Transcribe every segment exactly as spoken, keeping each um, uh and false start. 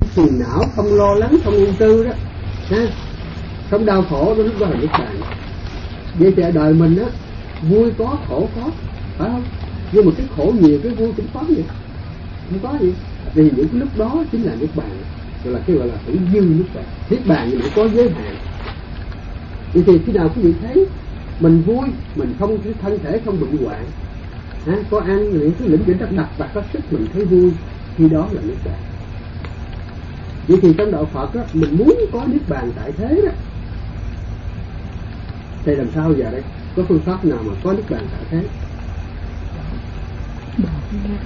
phiền não, không lo lắng, không ưu tư đó, ha, không đau khổ đó, lúc đó là niết bàn. Vậy thì đời mình á, vui có, khổ có, phải không? Nhưng mà cái khổ nhiều, cái vui cũng có gì, không có gì. Vì những cái lúc đó chính là niết bàn, gọi là cái gọi là hữu dư niết bàn. Niết bàn nhưng mà có giới hạn. Vậy thì khi nào quý vị thấy mình vui, mình không, cái thân thể không bị hoạn, ha, có ăn những cái lĩnh vực đặc đặc và có sức, mình thấy vui, khi đó là niết bàn. Vậy thì trong đạo Phật đó, mình muốn có niết bàn tại thế đó, thì làm sao giờ đây? Có phương pháp nào mà có niết bàn tại thế? Bỏ cái ngã,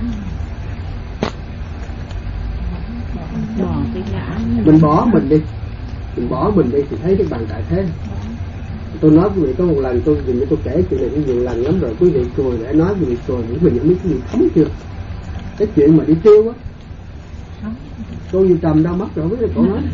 bỏ cái ngã. Mình bỏ mình đi, mình bỏ mình đi thì thấy niết bàn tại thế. Tôi nói quý vị có một lần tôi dừng để tôi kể chuyện này cũng nhiều lần lắm rồi, quý vị cười để nói quý vị cười, quý vị nhận biết quý vị thấm chưa? Cái chuyện mà đi tiêu á, cô Như Trầm đau mắt rồi, biết cô nói.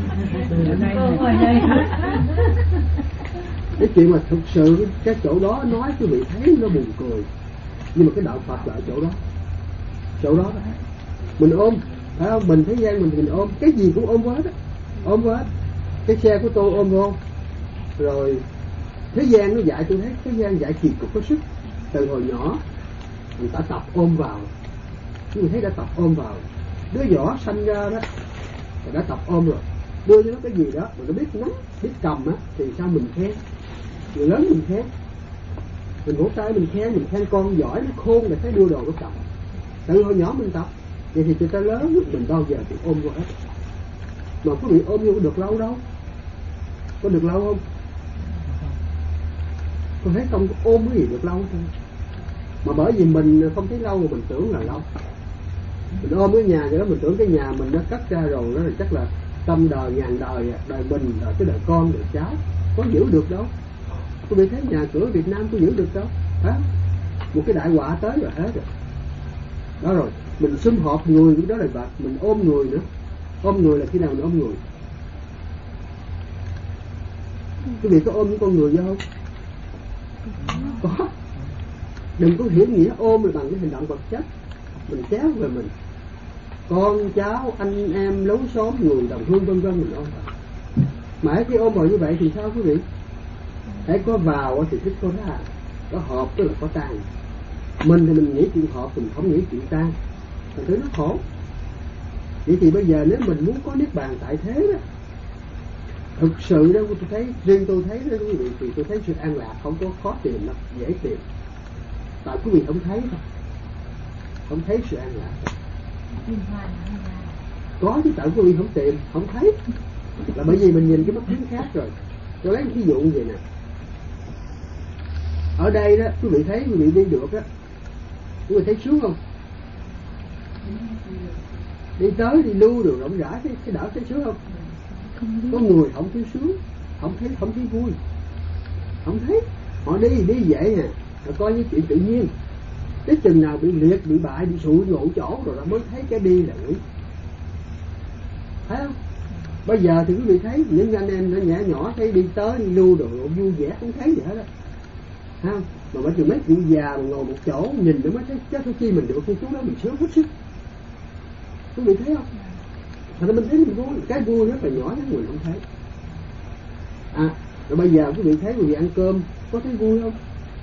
Cái chuyện mà thực sự cái chỗ đó nói quý vị thấy nó buồn cười, nhưng mà cái đạo Phật là ở chỗ đó, chỗ đó đó. Mình ôm, phải không? Mình thế gian mình mình ôm, cái gì cũng ôm hết á, ôm hết. Cái xe của tôi ôm vô, rồi thế gian nó dạy tôi thấy thế gian dạy kỳ cục có sức. Từ hồi nhỏ mình đã tập ôm vào, chúng thấy đã tập ôm vào. Đứa nhỏ sanh ra đó rồi đã tập ôm rồi, đưa cho nó cái gì đó mà nó biết nắm, biết cầm á, thì sao mình khen. Người lớn mình khen, mình vỗ tay mình khen, mình khen con giỏi nó khôn để thấy đưa đồ nó cầm. Từ hồi nhỏ mình tập, vậy thì từ ta lớn mình bao giờ thì ôm vô hết. Mà quý vị ôm vô có được lâu đâu, có được lâu không? Tôi thấy không có ôm cái gì được lâu thôi. Mà bởi vì mình không thấy lâu mà mình tưởng là lâu. Mình ôm cái nhà vậy đó, mình tưởng cái nhà mình nó cắt ra rồi, đó là chắc là trăm đời ngàn đời, đời mình, đời cái đời con, đời cháu, có giữ được đâu. Quý vị thấy nhà cửa Việt Nam có giữ được đâu, hả? Một cái đại họa tới rồi hết rồi. Đó rồi, mình sum họp người đó là vật, mình ôm người nữa. Ôm người là khi nào mình ôm người? Quý vị có ôm những con người vô không? Có. Đừng có hiểu nghĩa ôm là bằng cái hành động vật chất. Mình kéo về mình, con cháu, anh em, lối xóm, người đồng hương vân vân mình ôm vào. Mãi khi ôm vào như vậy thì sao quý vị? Hãy có vào thì thích có ra, có hợp tức là có tan. Mình thì mình nghĩ chuyện hợp, mình không nghĩ chuyện tan, thành thứ nó khổ. Vậy thì bây giờ nếu mình muốn có niết bàn tại thế đó, thực sự đó tôi thấy, riêng tôi thấy đó quý vị, thì tôi thấy sự an lạc không có khó tìm đâu, dễ tìm. Tại quý vị không thấy thôi, không thấy sự an lạc. Có chứ, tại quý vị không tìm, không thấy, là bởi vì mình nhìn cái mắt hướng khác rồi. Tôi lấy một ví dụ như vậy nè. Ở đây đó, quý vị thấy quý vị đi được đó, quý vị thấy sướng không? Đi tới đi lưu được rộng rãi, cái, cái đảo thấy sướng không? Có người không thấy sướng, không thấy không thấy vui, không thấy. Họ đi đi vậy nè, họ coi như chuyện tự nhiên. Cái chừng nào bị liệt, bị bại, bị sụi ngộ chỗ rồi nó mới thấy cái đi là quý. Thấy không? Bây giờ thì quý vị thấy những anh em nó nhẹ nhỏ thấy đi tới đi lưu đồ vui vẻ, không thấy gì hết đó. Thấy không? Mà mấy chừng mấy cụ già mà ngồi một chỗ nhìn nó mới thấy chắc cái chi mình được con chú đó mình sướng hết sức. Quý vị thấy không? Thật ra mình thấy mình vui, cái vui rất là nhỏ nhưng mình không thấy. À, rồi bây giờ quý vị thấy quý vị ăn cơm có thấy vui không?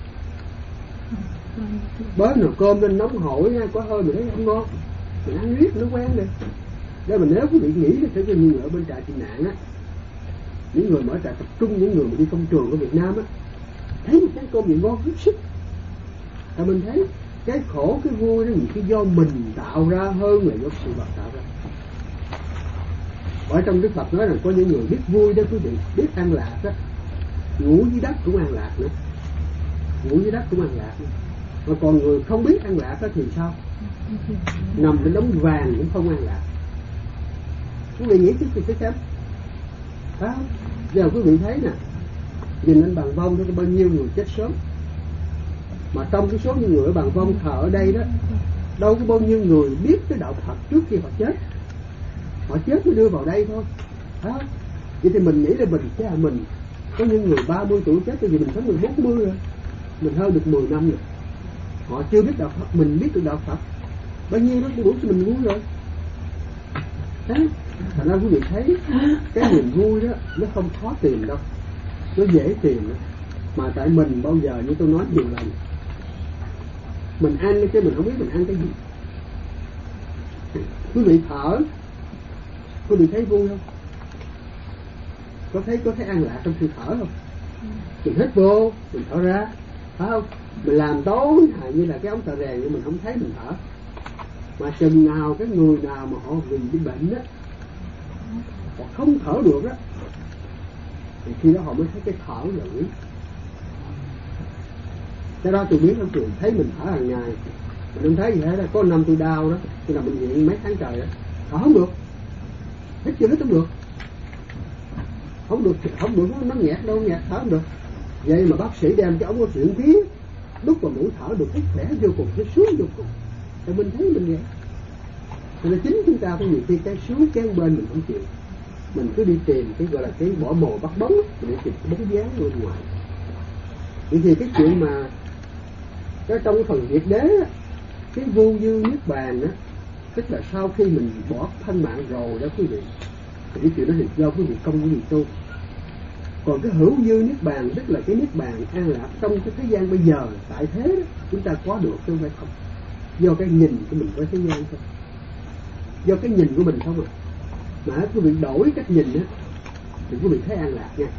Bớt nồi cơm lên nóng hổi nha, có hơi mình thấy không ngon, mình ăn riết nó quen rồi. Để mình nếu quý vị nghĩ là sẽ như người ở bên trại tị nạn á, những người mở trại tập trung, những người mà đi công trường của Việt Nam á, thấy một cái cơm gì ngon hết sức. Và mình thấy cái khổ cái vui đó nhiều khi do mình tạo ra hơn là do sự vật tạo ra. Ở trong Đức Phật nói rằng có những người biết vui đó quý vị, biết an lạc đó, ngủ dưới đất cũng an lạc nữa, ngủ dưới đất cũng an lạc nữa. Mà còn người không biết an lạc đó thì sao? Nằm trên đống vàng cũng không an lạc. Quý vị nghĩ chứ thì xem, phải không? Giờ quý vị thấy nè, nhìn lên Bằng Vong có bao nhiêu người chết sớm, mà trong cái số những người ở Bằng Vong thờ ở đây đó, đâu có bao nhiêu người biết cái đạo Phật trước khi họ chết. Họ chết mới đưa vào đây thôi, phải không? Vậy thì mình nghĩ là mình cha mình có những người ba mươi tuổi chết, tại vì mình sống mình bốn mươi rồi, mình hơn được mười năm rồi. Họ chưa biết đạo Phật, mình biết được đạo Phật, bao nhiêu nó đủ cho mình vui rồi. Đấy, thành Thành ra quý vị thấy cái niềm vui đó nó không khó tìm đâu, nó dễ tìm đó. Mà tại mình bao giờ như tôi nói nhiều lần, mình ăn chứ mình không biết mình ăn cái gì. Quý vị thở, quý vị thấy vui không? Có thấy có thấy an lạc trong khi thở không? Mình hít vô, mình thở ra, phải không? Mình làm tối hại như là cái ống thở rèn nhưng mình không thấy mình thở. Mà chừng nào cái người nào mà họ vì bị bệnh đó, họ không thở được đó, thì khi đó họ mới thấy cái thở là quý. Cái đó tôi biết lắm, tôi thấy mình thở hàng ngày, mình không thấy gì hết. Có năm tôi đau đó, tôi làm bệnh viện mấy tháng trời đó, thở không được, hít chưa hít không được, không được, không được, nó nghẹt đâu, nghẹt thở không được. Vậy mà bác sĩ đem cái ống có chuyển khí đút vào mũi thở được, thấy khỏe vô cùng, thấy sướng vô cùng. Thì mình thấy mình vậy. Cho nên chính chúng ta có nhiều khi cái sướng cái bên mình không chịu, mình cứ đi tìm cái gọi là cái bỏ mồi bắt bóng, mình đi tìm cái bóng dáng bên ngoài. Vậy thì cái chuyện mà cái trong cái phần Diệt Đế á, cái vô dư niết bàn á, tức là sau khi mình bỏ thân mạng rồi đó quý vị, thì cái chuyện đó thì do quý vị công quý vị tu. Còn cái hữu dư niết bàn tức là cái niết bàn an lạc trong cái thế gian bây giờ tại thế đó, chúng ta có được chứ không phải không. Do cái nhìn của mình với thế gian thôi, do cái nhìn của mình không à. Mà quý vị đổi cách nhìn á thì quý vị thấy an lạc nha.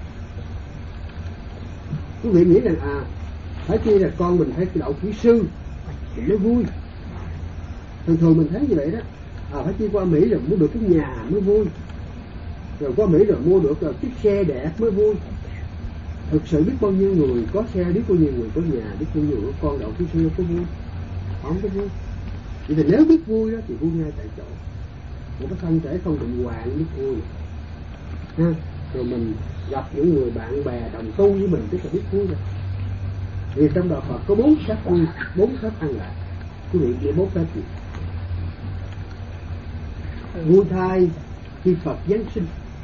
Quý vị nghĩ rằng à phải chi là con mình phải đậu kỹ sư thì mới vui. Thường thường mình thấy như vậy đó. À phải chi qua Mỹ rồi mua được cái nhà mới vui, rồi qua Mỹ rồi mua được rồi chiếc xe đẹp mới vui. Thực sự biết bao nhiêu người có xe, biết bao nhiêu người có nhà, biết bao nhiêu người có con đậu kỹ sư có vui, không có vui. Vậy thì nếu biết vui đó thì vui ngay tại chỗ. Một cái thân thể không định hoạn biết vui ha. Rồi mình gặp những người bạn bè đồng tu với mình tức là biết vui rồi. Vì trong đạo Phật có bốn pháp vui, bốn pháp an lạc. Quý vị biết bốn pháp gì? Vui thai khi Phật giáng sinh.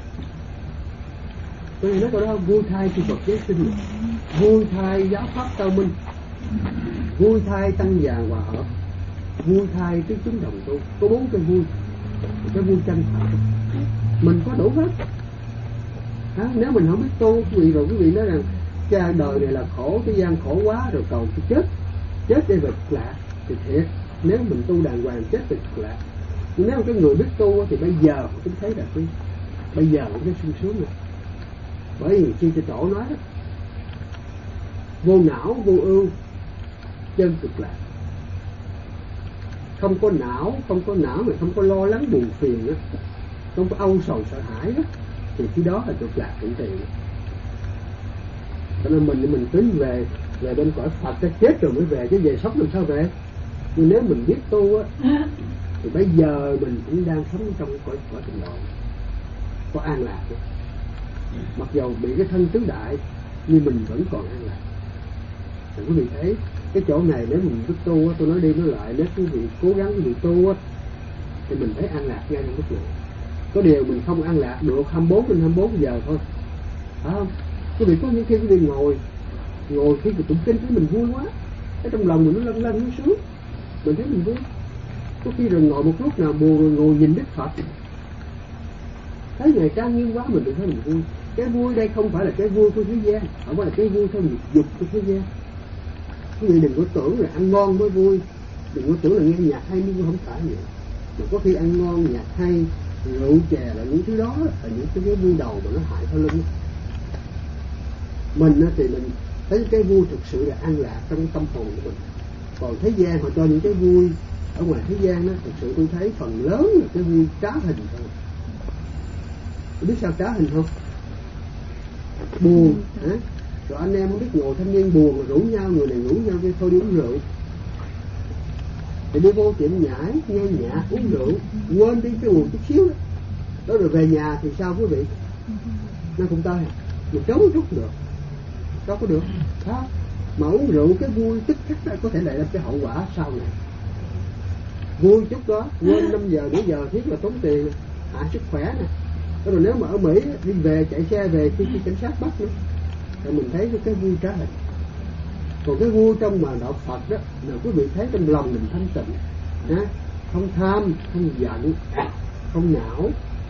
Tôi nói câu đó, vui thai khi Phật giáng sinh, vui thai giáo pháp cao minh, vui thai tăng già hòa hợp, vui thai tứ chúng đồng tu. Có bốn cái vui, cái vui chân thật. Mình có đủ hết. Đó, nếu mình không biết tu quý vị rồi quý vị nói rằng cái đời này là khổ, cái gian khổ quá rồi cầu cái chết, chết để về cực lạc thì thiệt. Nếu mình tu đàng hoàng chết về cực lạc. Nhưng nếu cái người biết tu thì bây giờ cũng thấy là cái bây giờ cũng thấy sung sướng rồi. Bởi vì khi cho chỗ nói đó, vô não vô ưu chân cực lạc. Không có não, không có não mà không có lo lắng buồn phiền đó, không có âu sầu sợ hãi đó, thì khi đó là cực lạc hiện tiền. Cho nên mình mình tính về về bên cõi Phật cái chết rồi mới về, chứ về sống làm sao về. Nhưng nếu mình biết tu á thì bây giờ mình cũng đang sống trong cõi cõi tịnh độ, có an lạc đó. Mặc dầu bị cái thân tứ đại nhưng mình vẫn còn an lạc. Thì quý vị thấy cái chỗ này nếu mình biết tu á, tôi nói đi nói lại, nếu quý vị cố gắng quý vị tu á thì mình thấy an lạc ngay trong lúc này. Có điều mình không an lạc được hai mươi bốn trên hai mươi bốn giờ thôi, phải không? Quý vị có những khi quý vị ngồi ngồi khi tụng kinh thấy mình vui quá, cái trong lòng mình nó lân lân nó sướng, mình thấy mình vui. Có khi rồi ngồi một lúc nào buồn rồi ngồi nhìn Đức Phật, thấy ngày trang nghiêm quá mình được thấy mình vui. Cái vui đây không phải là cái vui của thế gian, không phải là cái vui theo nghiệp dục của thế gian. Quý vị đừng có tưởng là ăn ngon mới vui, đừng có tưởng là nghe nhạc hay mới vui, không phải vậy. Mà có khi ăn ngon, nhạc hay, rượu chè là những thứ đó là những cái, cái vui đầu mà nó hại sau lưng. Mình thì mình thấy cái vui thực sự là an lạc trong tâm hồn của mình. Còn thế gian họ cho những cái vui ở ngoài thế gian đó, thực sự tôi thấy phần lớn là cái vui trá hình thôi. Tôi biết sao trá hình không? Buồn hả? Rồi anh em không biết ngồi thanh niên buồn rồi rủ nhau, người này rủ nhau đi thôi đi uống rượu, thì đi vô tiệm nhảy nghe nhạc uống rượu, quên đi cái buồn chút xíu đó. Đó rồi về nhà thì sao quý vị? Nó cũng tơi, mình trốn chút được, đâu có được. Đó. Mà uống rượu cái vui tức khắc đó có thể lại làm cái hậu quả sau này. Vui chút đó, quên năm giờ, bảy giờ thiết là tốn tiền, hại sức khỏe nè. Đó rồi nếu mà ở Mỹ đi về chạy xe về khi, khi cảnh sát bắt nữa, thì mình thấy cái, cái vui trá hình. Còn cái vui trong mà đạo Phật đó là quý vị thấy trong lòng mình thanh tịnh, ha? Không tham, không giận, không não,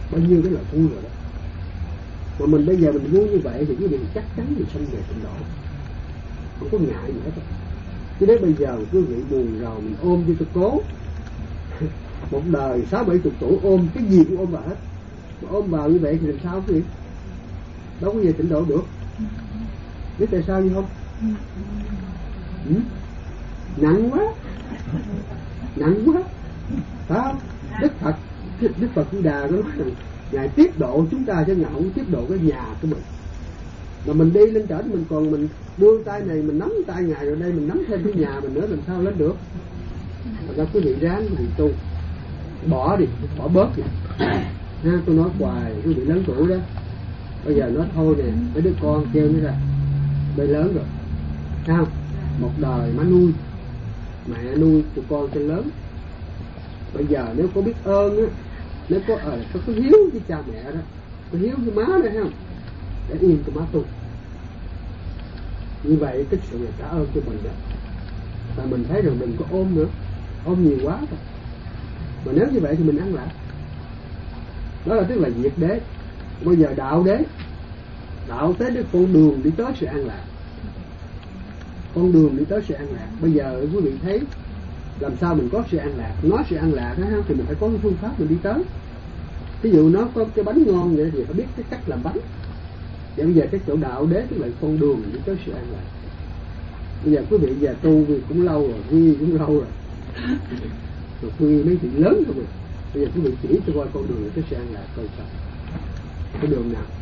bao nhiêu cái là vui rồi đó. Mà mình bây giờ mình vui như vậy thì quý vị chắc chắn mình sanh về tịnh độ, không có ngại gì hết. Chứ nếu bây giờ quý vị buồn rầu mình ôm cho tôi cố một đời sáu bảy chục tuổi ôm cái gì cũng ôm vào hết, mà ôm vào như vậy thì làm sao quý vị? Đâu có về tịnh độ được. Biết tại sao như không? Ừ? Nặng quá, nặng quá, phải không? Đức Phật, Đức Phật Di Đà có nói rằng Ngài tiếp độ chúng ta chứ Ngài không tiếp độ cái nhà của mình. Mà mình đi lên trển mình còn mình đưa tay này mình nắm tay Ngài rồi đây mình nắm thêm cái nhà mình nữa làm sao lên được? Thật ra quý vị ráng quý vị tu, bỏ đi, bỏ bớt đi. Ha, tôi nói hoài quý vị lớn tuổi đó. Bây giờ nói thôi nè, mấy đứa con kêu nó ra, bây lớn rồi, sao? Một đời má nuôi, mẹ nuôi tụi con cho lớn. Bây giờ nếu có biết ơn á, nếu có ờ có, có hiếu với cha mẹ đó, có hiếu với má đó không? Để yên cho má tu. Như vậy cái sự này trả ơn cho mình đó. Và mình thấy rằng đừng có ôm nữa, ôm nhiều quá thôi. Mà nếu như vậy thì mình ăn lại. Đó là tức là diệt đế. Bây giờ đạo đế, đạo tới cái con đường đi tới sự an lạc, con đường đi tới sự an lạc. Bây giờ quý vị thấy làm sao mình có sự an lạc? Nói sự an lạc đó thì mình phải có cái phương pháp mình đi tới. Ví dụ nó có cái bánh ngon vậy thì phải biết cái cách làm bánh. Vậy bây giờ cái chỗ đạo đế tức là con đường đi tới sự an lạc. Bây giờ quý vị giờ tu vì cũng lâu rồi, vi cũng lâu rồi, rồi quy mấy chuyện lớn thôi rồi. Bây giờ quý vị chỉ cho coi con đường đi tới sự an lạc coi sao. Cái đường nào?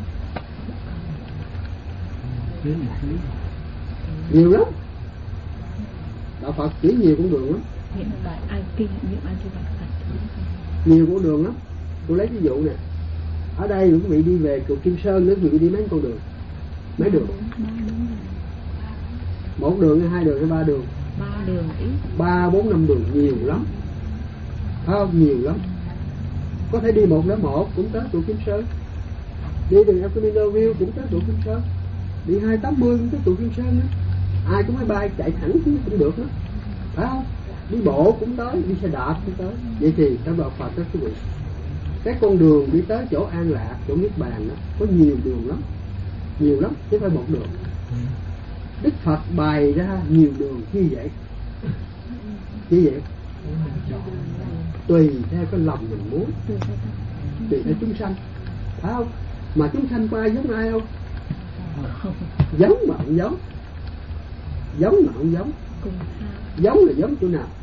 Nhiều lắm. Đạo Phật chỉ nhiều con đường lắm. Hiện tại ai kinh những ai chưa gặp Phật. Nhiều con đường lắm. Tôi lấy ví dụ nè. Ở đây quý vị đi về Cựu Kim Sơn nữa, quý vị đi mấy con đường? Mấy đường? Một đường hay hai đường hay ba đường? Ba đường ít. Ba, bốn, năm đường nhiều lắm. Phải không? Nhiều lắm. Có thể đi một đến một cũng tới Cựu Kim Sơn. Đi đường El Camino View cũng tới Cựu Kim Sơn. Đi hai tám mươi cũng tới Cựu Kim Sơn nữa. Ai cũng máy bay chạy thẳng cũng được đó. Phải không? Đi bộ cũng tới, đi xe đạp cũng tới. Vậy thì theo đạo Phật đó quý vị, cái con đường đi tới chỗ an lạc, chỗ niết bàn đó có nhiều đường lắm, nhiều lắm chứ không phải một đường. Đức Phật bày ra nhiều đường như vậy, như vậy tùy theo cái lòng mình muốn, tùy theo chúng sanh, phải không? Mà chúng sanh có ai giống ai không? Giống mà không giống, giống mà không giống. Giống là giống chỗ nào?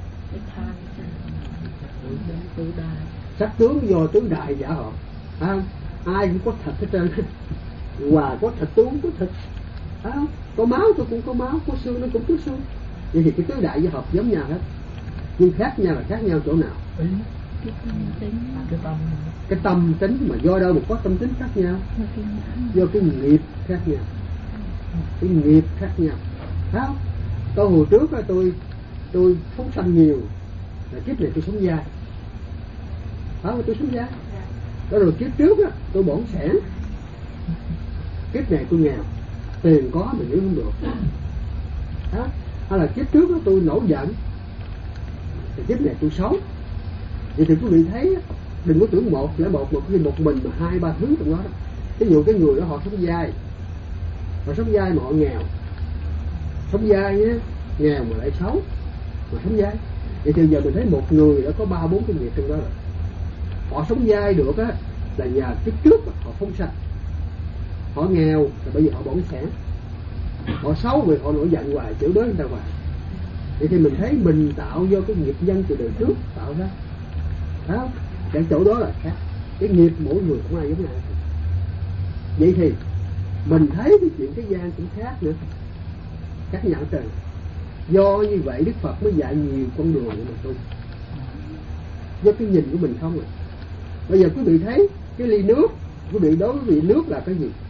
Sắc tướng do tứ đại giả hợp, phải không? Ai cũng có thịt hết trơn. Hòa có thịt tôi cũng có thịt, phải không? Có máu tôi cũng có máu, có xương nó cũng có xương. Vậy thì cái tứ đại giả hợp giống nhau hết, nhưng khác nhau là khác nhau chỗ nào? Cái tâm tính, cái tâm, cái tâm tính. Mà do đâu mà có tâm tính khác nhau? Do cái nghiệp khác nhau, cái nghiệp khác nhau, phải không? Tôi hồi trước đó, tôi tôi phóng sanh nhiều, là kiếp này tôi sống dai, phải không? Tôi sống dai. Đó rồi kiếp trước đó, tôi bỏng sẻn, kiếp này tôi nghèo, tiền có mà giữ không được, đó. Hay là kiếp trước đó, tôi nổi giận, thì kiếp này tôi xấu. Vậy thì quý vị thấy, đừng có tưởng một lẽ một một khi một mình mà hai ba thứ trong đó. Ví dụ cái người đó họ sống dai, họ sống dai mà họ nghèo, sống dai nhé, nghèo mà lại xấu, mà sống dai. Vậy thì giờ mình thấy một người đã có ba bốn cái nghiệp trong đó rồi. Họ sống dai được á là nhờ kiếp trước họ phóng sanh. Họ nghèo là bây giờ họ bỏng sẻn. Họ xấu vì họ nổi giận hoài, chửi bới người ta hoài. Vậy thì mình thấy mình tạo do cái nghiệp nhân từ đời trước tạo ra, phải không? Cái chỗ đó là khác. Cái nghiệp mỗi người không ai giống ai. Vậy thì mình thấy cái chuyện cái gian cũng khác nữa, khác nhau trời. Do như vậy Đức Phật mới dạy nhiều con đường để mà tu. Do cái nhìn của mình không à. Bây giờ quý vị thấy cái ly nước, quý vị đối với vị nước là cái gì?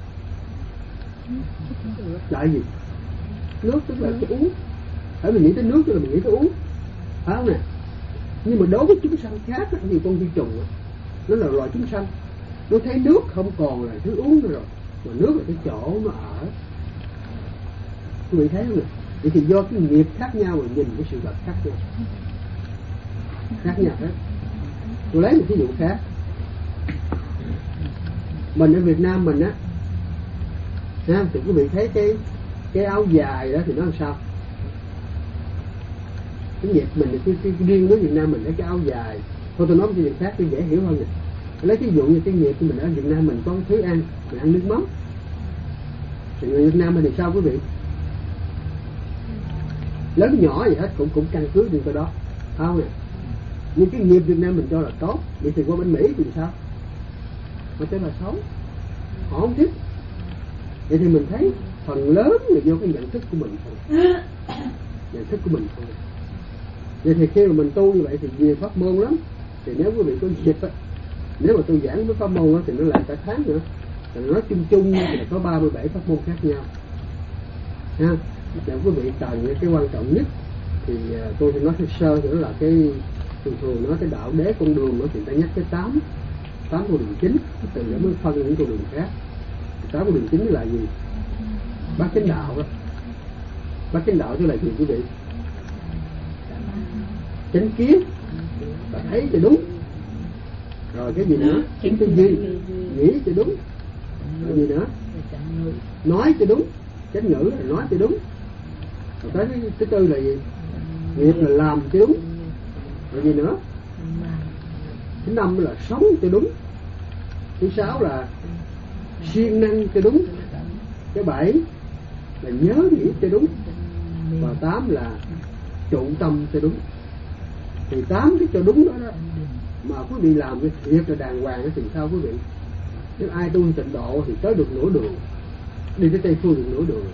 Là cái gì? Nước tức là cái uống. Ở mình nghĩ tới nước tức là mình nghĩ tới uống, phải không nè? Nhưng mà đối với chúng sanh khác thì con vi trùng nó là loài chúng sanh, nó thấy nước không còn là thứ uống nữa rồi, mà nước là cái chỗ nó ở. Quý vị thấy không nè? Vậy thì do cái nghiệp khác nhau mà nhìn cái sự vật khác nhau, khác nhau hết. Tôi lấy một ví dụ khác. Mình ở Việt Nam mình á, ha, thì quý vị thấy cái cái áo dài đó thì nó làm sao? Cái nghiệp mình thì cái, cái, cái riêng với Việt Nam mình lấy cái áo dài. Thôi tôi nói cho người khác tôi dễ hiểu hơn nè. Lấy ví dụ như cái nghiệp của mình ở Việt Nam mình có thứ ăn, mình ăn nước mắm. Thì người Việt Nam mình thì sao quý vị? Lớn nhỏ gì hết cũng cũng căn cứ trên cái đó, không nè. Nhưng cái nghiệp Việt Nam mình cho là tốt, vậy thì qua bên Mỹ thì sao? Họ cho là xấu, họ không thích. Vậy thì mình thấy phần lớn là do cái nhận thức của mình thôi, nhận thức của mình thôi. Vậy thì khi mà mình tu như vậy thì nhiều pháp môn lắm. Thì nếu quý vị có dịp á, nếu mà tôi giảng với pháp môn á thì nó lại cả tháng nữa. Thì nói chung chung thì có ba mươi bảy pháp môn khác nhau. Ha, nếu quý vị cần cái quan trọng nhất thì tôi sẽ nói sơ sơ thì đó là cái thường thường nói cái đạo đế con đường nó thì ta nhắc cái tám tám con đường chính, từ đó mới phân những con đường khác. Tám con đường chính là gì? Bát chánh đạo đó. Bát chánh đạo tức là gì quý vị? Chánh kiến, và thấy cho đúng. Rồi cái gì nữa? Chánh tư duy, nghĩ cho đúng. Rồi gì nữa? Nói cho đúng. Chánh ngữ là nói cho đúng. Rồi tới cái thứ tư là gì? Nghiệp là làm cho đúng. Rồi gì nữa? Thứ năm là sống cho đúng. Thứ sáu là siêng năng cho đúng. Thứ bảy là nhớ nghĩ cho đúng. Và tám là trụ tâm cho đúng. Thì tám cái cho đúng đó đó mà quý vị làm cái thiệt là đàng hoàng thì sao quý vị? Nếu ai tu tịnh độ thì tới được nửa đường, đi tới Tây Phương được nửa đường.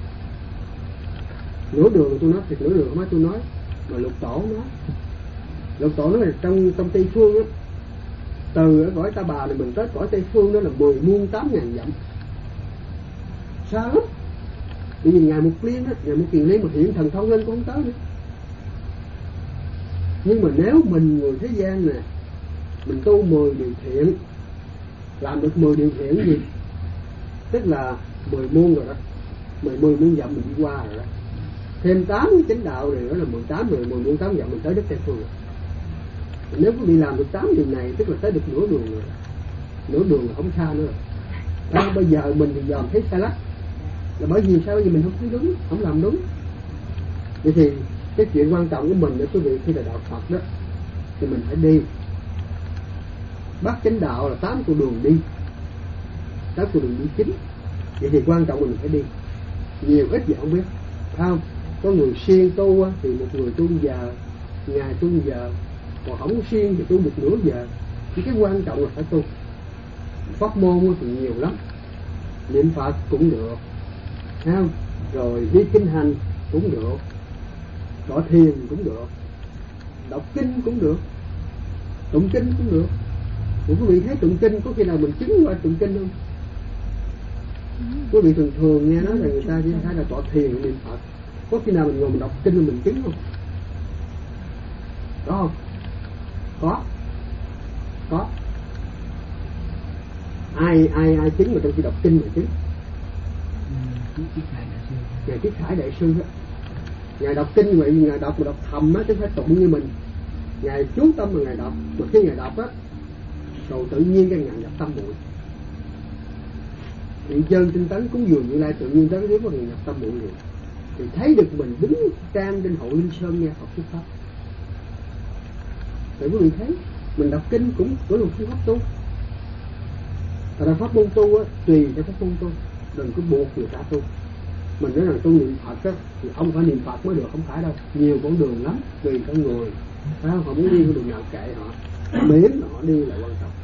Nửa đường tôi nói thiệt, nửa đường không phải tôi nói mà Lục Tổ nói. Lục Tổ nói là trong trong Tây Phương á, từ ở cõi Ta Bà này mình tới cõi Tây Phương đó là mười muôn tám ngàn dặm, xa lắm. Bởi vì ngài Mục Liên á, ngài Mục Kiền Liên mà hiện thần thông lên cũng không tới nữa. Nhưng mà nếu mình người thế gian nè, mình tu mười điều thiện, làm được mười điều thiện gì? Tức là mười muôn rồi đó, mười mười muôn dặm mình đi qua rồi đó. Thêm tám chánh đạo này nữa là mười tám, mười mười muôn tám dặm mình tới đất Tây Phương rồi. Nếu quý vị làm được tám điều này tức là tới được nửa đường rồi. Nửa đường là không xa nữa rồi. Đó, bây giờ mình thì dòm thấy sai lắc là bởi vì sao? Bởi vì mình không thấy đúng, không làm đúng. Vậy thì cái chuyện quan trọng của mình để quý vị khi là đạo Phật đó thì mình phải đi. Bát chánh đạo là tám con đường đi, tám con đường đi chính. Vậy thì quan trọng mình phải đi. Nhiều ít gì không biết, phải không? Có người siêng tu thì một người tu giờ, ngày tu giờ, còn không siêng thì tu một nửa giờ. Thì cái quan trọng là phải tu. Pháp môn thì nhiều lắm, niệm Phật cũng được, phải không? Rồi đi kinh hành cũng được, tọa thiền cũng được, đọc kinh cũng được, tụng kinh cũng được. Quý vị thấy tụng kinh có khi nào mình chứng qua tụng kinh không? Quý vị thường thường nghe nói là người ta chỉ thấy là tọa thiền niệm Phật, có khi nào mình ngồi mình đọc kinh là mình chứng không? Có không? Có, có. Ai ai ai chứng mà trong khi đọc kinh mà chứng? Ngài Kiết Khải đại sư đó, ngài đọc kinh vậy, ngài đọc mà đọc thầm á chứ không phải tụng như mình. Ngài chú tâm mà ngài đọc, mà khi ngài đọc á, rồi tự nhiên cái ngài nhập tâm muội. Hiện chân tinh tấn cúng dường Như Lai tự nhiên tới nếu có người nhập tâm muội rồi, thì thấy được mình đứng trang trên hội Linh Sơn nghe Phật thuyết pháp. Thì quý vị thấy mình đọc kinh cũng có một phương pháp tu. Và là pháp môn tu á, tùy theo pháp môn tu, đừng có buộc người ta tu. Mình nói rằng tu niệm Phật á, thì ông phải niệm Phật mới được, không phải đâu. Nhiều con đường lắm, tùy con người. Phải không? Họ muốn đi con đường nào kệ họ, họ miễn họ đi là quan trọng.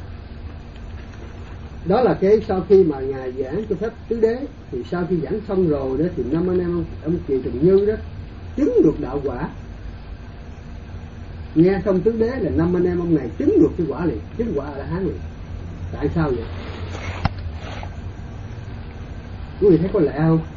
Đó là cái sau khi mà ngài giảng cho phép tứ đế, thì sau khi giảng xong rồi đó thì năm anh em ông Kỳ Trần Như đó chứng được đạo quả. Nghe xong tứ đế là năm anh em ông này chứng được cái quả liền, chứng quả là hán liền. Tại sao vậy? Quý vị thấy có lẽ không?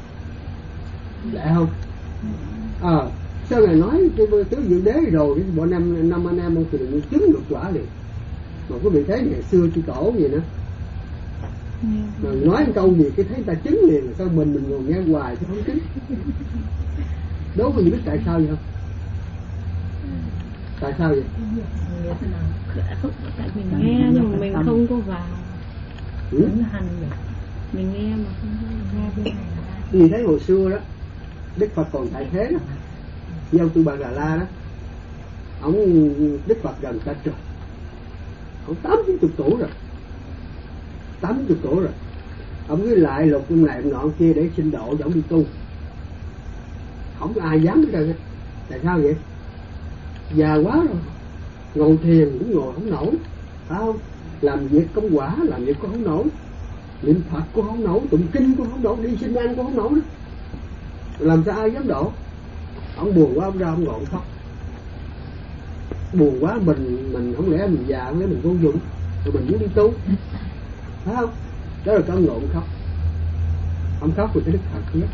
Lẽ không? Ờ, à, sao ngài nói cái tứ dự đế rồi cái bọn năm năm anh em ông Kỳ Trần Như chứng được quả liền. Mà quý vị thấy ngày xưa chỉ cổ gì nữa, mà nói một câu gì cái thấy ta chứng liền, sao mình mình ngồi nghe hoài chứ không chứng. Đố quý vị biết tại sao vậy không? Tại sao vậy? Tại mình nghe nhưng mà mình không có vào. Ừ? Vẫn hành rồi. Mình nghe mà không nghe bên này là Vì thấy hồi xưa đó Đức Phật còn tại thế đó, với ông Tu Bà Đà La đó, ông Đức Phật gần cả trời, ông tám chín chục tuổi rồi, tám chục tuổi rồi, ông cứ lại lục ông này ông nọ ông kia để xin độ cho ông đi tu, không có ai dám hết. Tại sao vậy? Già quá rồi, ngồi thiền cũng ngồi không nổi, phải không? Làm việc công quả, làm việc cũng không nổi, niệm Phật cũng không nổi, tụng kinh cũng không nổi, đi xin ăn cũng không nổi nữa. Làm sao ai dám độ? Ông buồn quá, ông ra ông ngồi ông khóc. Buồn quá, mình mình không lẽ mình già, không lẽ mình vô dụng, rồi mình muốn đi tu, phải không? Đó là cái ông ngồi ông khóc. Ông khóc rồi cái Đức Phật biết.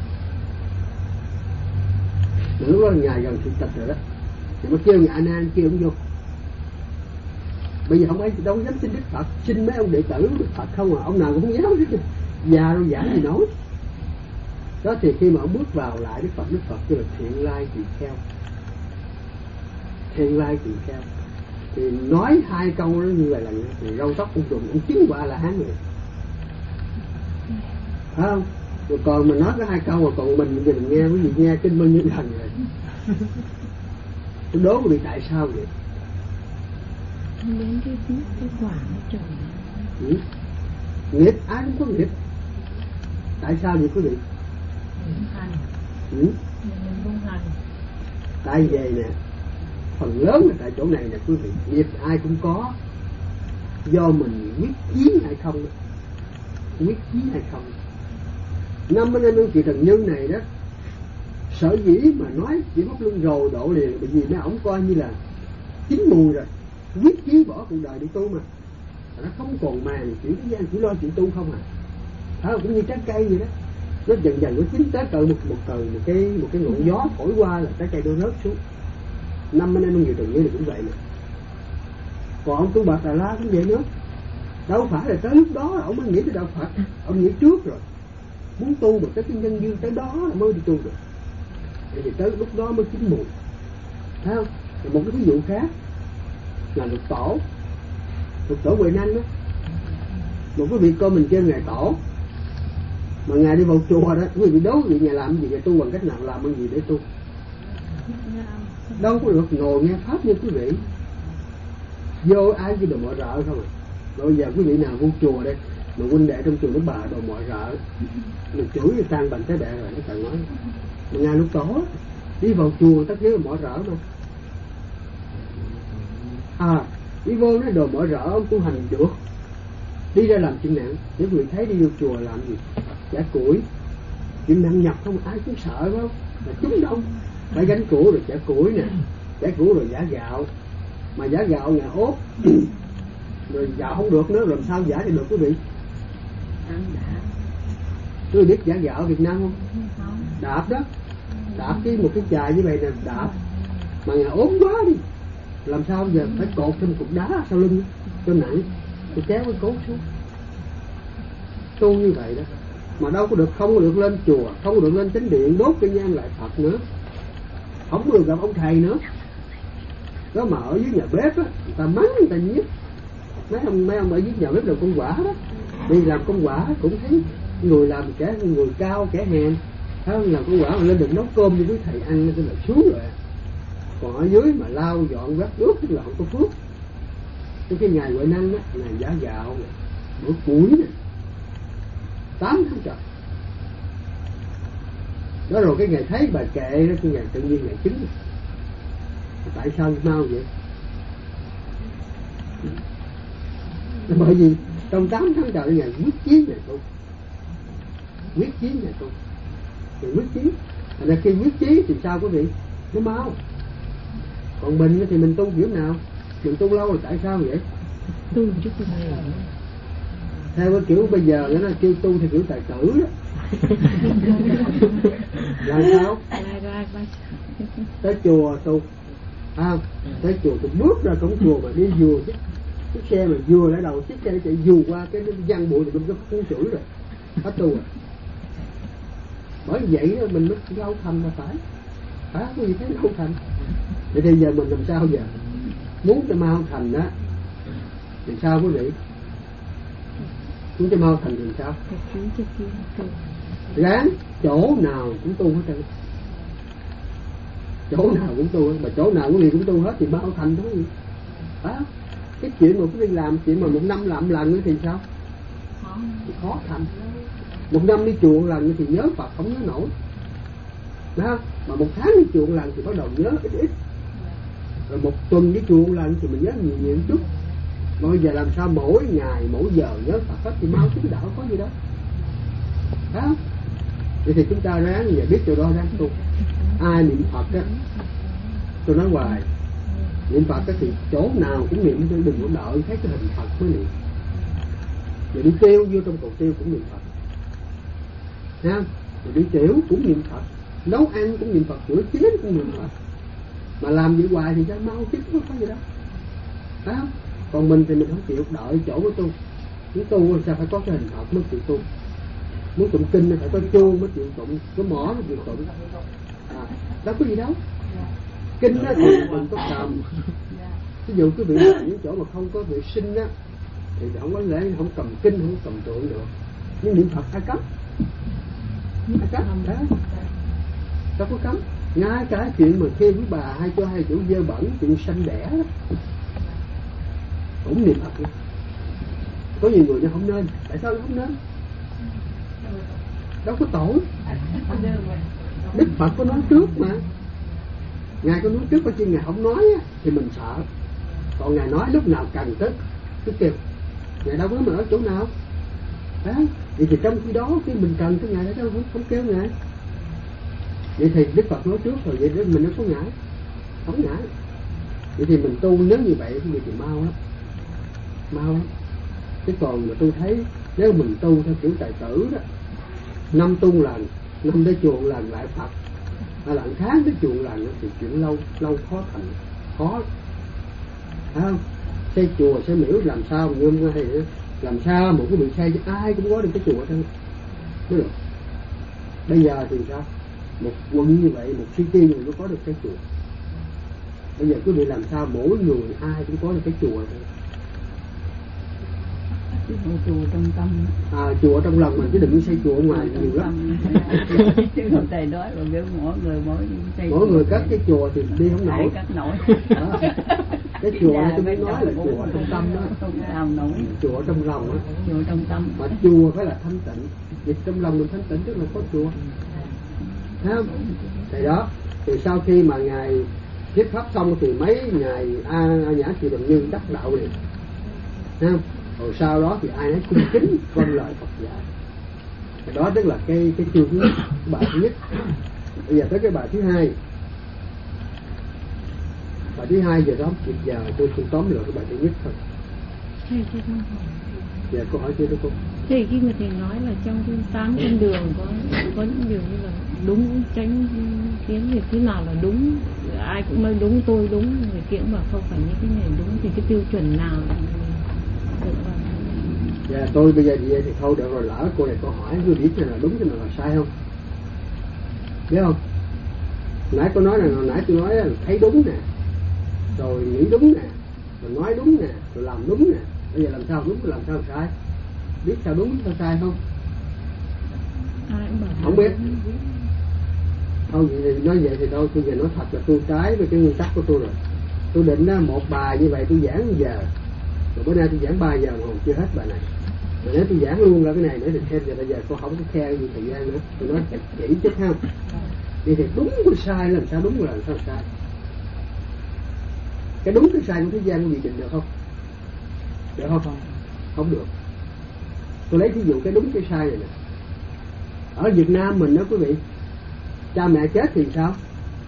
Lúc đó ngày gần sự tịch rồi đó, thì nó kêu nhà A Nan kêu ông vô. Bây giờ không ai đâu dám xin Đức Phật, xin mấy ông đệ tử Đức Phật không à, ông nào cũng không dám hết. Già rồi giảng gì nổi. Đó thì khi mà ông bước vào lại Đức Phật, Đức Phật kêu là thiện lai tỳ kheo, thiện lai tỳ kheo. Thì nói hai câu đó như vậy là thì râu tóc cũng trùng, ông chứng quả là hán rồi, phải không? Rồi còn mình nói có hai câu, mà còn mình thì mình nghe quý vị nghe kinh bao nhiêu lần rồi. Tôi đố quý vị tại sao vậy? đến cái cái quả nó trồng. Ừ. Nghiệp ai cũng có nghiệp. Tại sao vậy quý vị? Mình hành. Ừ. Mình không hành. Tại về nè, phần lớn là tại chỗ này nè quý vị, nghiệp ai cũng có, do mình quyết chí hay không, quyết chí hay không. Năm anh em chị Trần Nhân này đó, sở dĩ mà nói chỉ mất luân rồi độ liền, bởi vì mấy ổng coi như là chín mùi rồi, quyết chí bỏ cuộc đời đi tu mà, nó không còn màng chỉ cái gian, chỉ lo chuyện tu không à. Phải không? Cũng như trái cây vậy đó, nó dần dần nó chín tới cỡ một một cờ một cái một cái ngọn gió thổi qua là trái cây nó rớt xuống. Năm anh em nhiều Trần Nhân là cũng vậy nè. Còn ông Tu Bà Đà La cũng vậy nữa, đâu phải là tới lúc đó ông mới nghĩ tới đạo Phật, ông nghĩ trước rồi, muốn tu mà tới cái nhân duyên tới đó là mới đi tu được, thì tới lúc đó mới chín mùi, thấy không? Rồi một cái ví dụ khác là Lục Tổ, Lục Tổ Huệ Năng đó, một cái vị coi mình chơi ngài Tổ, mà ngài đi vào chùa đó, quý vị đố vị ngài làm gì, ngài tu bằng cách nào, làm bằng gì để tu? Đâu có được ngồi nghe pháp như quý vị, vô ai chỉ đồ mọi rợ không à. Bây giờ quý vị nào vô chùa đây mà huynh đệ trong chùa nó bà đồ mọi rợ, mình chửi tan bằng cái bẹ rồi nó cần nói. Mà ngài Lục Tổ đi vào chùa tất nhiên là mọi rợ mà, à đi vô nói đồ mọi rợ ông tu hành được, đi ra làm chuyện nặng. Nếu quý vị thấy đi vô chùa làm gì, giả củi, chuyện nặng nhọc không, ai cũng sợ phải không? Là chúng đông phải gánh củi rồi giả củi nè, giả củi rồi giả gạo, mà giả gạo nhà ốt rồi gạo không được nữa, làm sao giả thì được quý vị? Quý vị biết giả gạo ở Việt Nam không? Đạp đó, đạp cái một cái chài như vậy nè, đạp mà nhà ốm quá đi, làm sao giờ phải cột thêm cục đá sau lưng cho nặng, rồi kéo cái cốt xuống. Tu như vậy đó, mà đâu có được, không có được lên chùa, không có được lên chánh điện đốt cái nhang lại Phật nữa, không có được gặp ông thầy nữa. Đó mà ở dưới nhà bếp á, người ta mắng người ta nhiếc. Mấy ông mấy ông ở dưới nhà bếp làm công quả đó, đi làm công quả cũng thấy người làm kẻ người cao kẻ hèn, thấy không? Làm công quả mà lên được nấu cơm cho quý thầy ăn cái là xuống rồi. Còn ở dưới mà lau dọn quét nước tức là không có phước. Cái cái ngày Huệ Năng á, ngày giả gạo nè, bữa củi nè, tám tháng trời. Đó rồi cái ngày thấy bà kệ đó, cái ngày tự nhiên ngày chứng. Tại sao mau vậy? Bởi vì trong tám tháng trời ngày quyết chí ngày tu, quyết chí ngày tu, thì quyết chí. Thành ra khi quyết chí thì sao quý vị? Nó mau. Còn mình thì mình tu kiểu nào? Mình tu lâu rồi tại sao vậy? Tu chút này. Theo cái kiểu bây giờ nó kêu tu thì kiểu tài tử đó. Là sao? Tới chùa tu, à, tới chùa tôi bước ra cổng chùa mà đi vừa chiếc, chiếc xe mà vừa lại đầu chiếc xe chạy dù qua cái giăng bụi thì nó không chửi rồi, hết tu rồi. Bởi vậy mình mới lâu thành mà phải, phải có gì thấy lâu thành. Vậy thì giờ mình làm sao giờ? Muốn cho mau thành đó thì sao quý vị? muốn cho mau thành thì sao? Phải cứu cho kia tu. Ráng chỗ nào cũng tu hết trơn, chỗ nào cũng tu hết, mà chỗ nào cũng gì cũng tu hết thì mau thành thôi. Đó, cái chuyện mà quý vị làm chuyện mà một năm làm lần thì sao? Thì khó thành. Một năm đi chùa lần thì nhớ Phật không nhớ nổi, đúng không? Mà một tháng đi chùa lần thì bắt đầu nhớ ít ít, rồi một tuần đi chùa lần thì mình nhớ nhiều nhiều chút. Bây giờ làm sao mỗi ngày mỗi giờ nhớ Phật hết thì mau chứng đạo, có gì đâu, đó. Vậy thì chúng ta ráng và biết điều đó ráng tu. Ai niệm Phật á, tôi nói hoài, niệm Phật á thì chỗ nào cũng niệm, đừng có đợi thấy cái hình Phật mới niệm. Rồi đi tiêu vô trong cầu tiêu cũng niệm Phật, thấy không? Rồi đi tiểu cũng niệm Phật, nấu ăn cũng niệm Phật, rửa chén cũng niệm Phật. Mà làm vậy hoài thì sao mau chứ không có gì đâu, thấy không? Còn mình thì mình không chịu đợi chỗ của tu. Muốn tu sao phải có cái hình Phật mới chịu tu. Muốn tụng kinh phải có chuông mới chịu tụng, có mỏ mới chịu tụng. À, đâu có gì đâu. Kinh đó thì mình có cầm. Ví dụ quý vị ở những chỗ mà không có vệ sinh á thì không có lẽ không cầm kinh, không cầm tượng được. Nhưng niệm Phật ai cấm? Ai cấm? Đó. Đâu có cấm. Ngay cả chuyện mà khi quý bà hay cho hai chủ dơ bẩn, chuyện sanh đẻ đó, cũng niệm Phật. Có nhiều người nó không nên. Tại sao nó không nên? Đâu có tội. Đức Phật có nói trước mà. Ngài có nói trước, có chi Ngài không nói á, thì mình sợ. Còn Ngài nói lúc nào cần tới cứ kêu. Ngài đâu có nói mà ở chỗ nào. Đấy. Vậy thì trong khi đó khi mình cần cái Ngài đâu không, không kêu Ngài. Vậy thì Đức Phật nói trước rồi, vậy đó mình nó có ngại. Không ngại. Vậy thì mình tu nếu như vậy thì mau lắm. Mau lắm. Chứ còn mà tôi thấy nếu mình tu theo kiểu tài tử đó, năm tu lần, năm tới chùa lần lại Phật, hay là tháng tới chùa lần thì chuyện lâu lâu khó thành, khó, phải không? Xây chùa xây miễu làm sao mà như hay làm sao một cái bị xây cho ai cũng có được cái chùa thôi mới được. Bây giờ thì sao? Một quận như vậy, một city người nó có được cái chùa. Bây giờ quý vị làm sao mỗi người ai cũng có được cái chùa thôi. Chùa trong tâm. À, chùa trong lòng mình chứ đừng xây chùa ngoài nhiều lắm. Chứ không thầy nói rồi nếu mỗi người mỗi xây mỗi người cất cái chùa thì đi không nổi. Cất nổi. Đó. Cái chùa này tôi mới nói là chùa trong tâm đó. Không làm nổi. Chùa trong lòng đó. Chùa trong tâm. Mà chùa phải là thanh tịnh. Vì trong lòng mình thanh tịnh tức là có chùa. Thấy không? Thì đó. Thì sau khi mà ngài thuyết pháp xong thì mấy ngày A, A Nhã Kiều Đồng Như đắc đạo liền. Thấy không? Rồi sau đó thì ai nấy cung kính vâng lời Phật dạy. Đó tức là cái cái chương thứ nhất, bài thứ nhất. Bây giờ tới cái bài thứ hai. Bài thứ hai giờ đó kịp giờ tôi không tóm được cái bài thứ nhất thôi. Thầy cho con hỏi. Dạ câu hỏi chưa thưa cô? Thầy khi mà thầy nói là trong cái tám con đường có có những điều như là đúng tránh kiến thì thế nào là đúng, ai cũng nói đúng tôi đúng, người kia cũng bảo không phải như cái này đúng, thì cái tiêu chuẩn nào là dạ tôi bây giờ vậy thì thôi được rồi, lỡ cô này câu hỏi tôi biết là đúng cái nào là sai không, biết không? Nãy tôi nói là nãy tôi nói là thấy đúng nè, rồi nghĩ đúng nè, rồi nói đúng nè, rồi làm đúng nè. Bây giờ làm sao đúng, làm sao sai, biết sao đúng sao sai không? Ai cũng bảo không biết. Thôi vậy thì nói vậy thì thôi, tôi giờ nói thật là tôi trái với cái nguyên tắc của tôi rồi. Tôi định đó, một bài như vậy tôi giảng một giờ, rồi bữa nay tôi giảng ba giờ mà còn chưa hết bài này. Rồi nếu tôi giảng luôn ra cái này nữa thì thêm giờ bây giờ cô không có khe gì thời gian nữa. Tôi nói chỉ chứ không. Vậy thì đúng cái sai làm sao đúng, làm sao sai. Cái đúng cái sai của thế gian có gì định được không? Được không? Không, không được. Tôi lấy ví dụ cái đúng cái sai này nè. Ở Việt Nam mình đó quý vị, cha mẹ chết thì sao?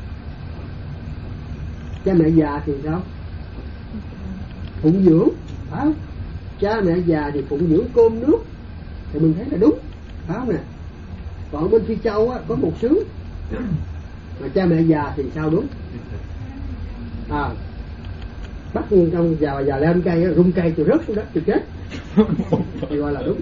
Cha mẹ già thì sao? Phụng dưỡng, phải không? Cha mẹ già thì phụng dưỡng cơm nước thì mình thấy là đúng, phải không nè? Còn bên Phi Châu á, có một xứ mà cha mẹ già thì sao đúng? À, bắt trong già già lên cây á, rung cây thì rớt xuống đất thì chết thì gọi là đúng.